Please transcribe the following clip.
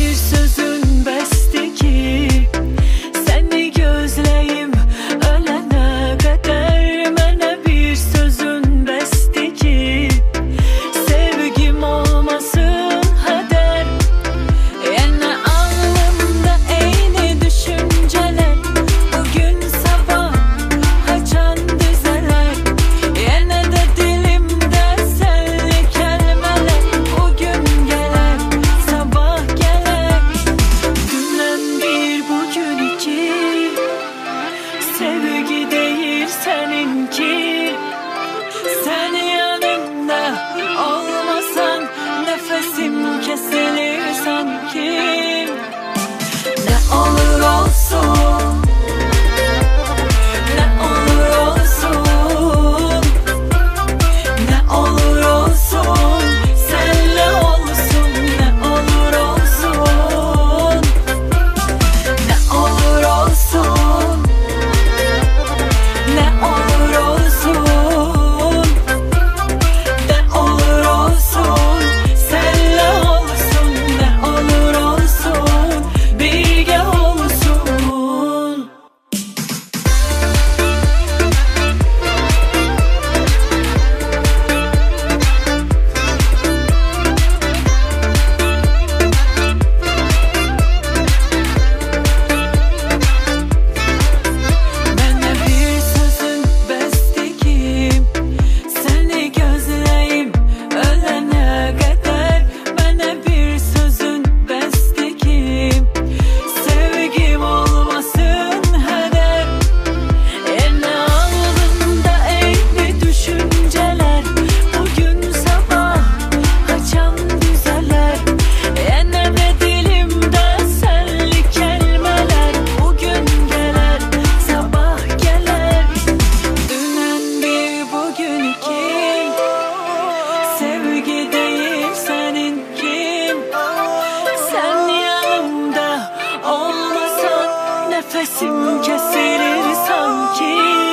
bir sözün beste ki seni gözleyim ölene kadar. Bana bir sözün beste ki sevgim olmasın hader. Yine alnımda aynı düşünceler, bugün sabah açan dizeler. Yine de dilimde senli kelimeler, bugün gelir sabah gelir. Dünden bir bugün iki, sevgi değil seninki. Sen yanımda olmasan nefesim kesilir sanki. Ne olur olsun, ne olur olsun, ne olur olsun, senle olsun. Ne olur olsun, ne olur olsun, ne olur olsun, ne olur olsun, senle olsun. Ne olur olsun, birge olsun. Bana bir sözün beste ki seni gözleyim ölene kadar. Bana bir sözün beste ki sevgim olmasın hader. Yine alnımda aynı düşünceler, bugün sabah açan dizeler. Yine de dilimde senli kelimeler, bugün gelir sabah gelir. Dünden bir bugün iki, sevgi değil seninki. Sen yanımda olmasan nefesim kesilir sanki.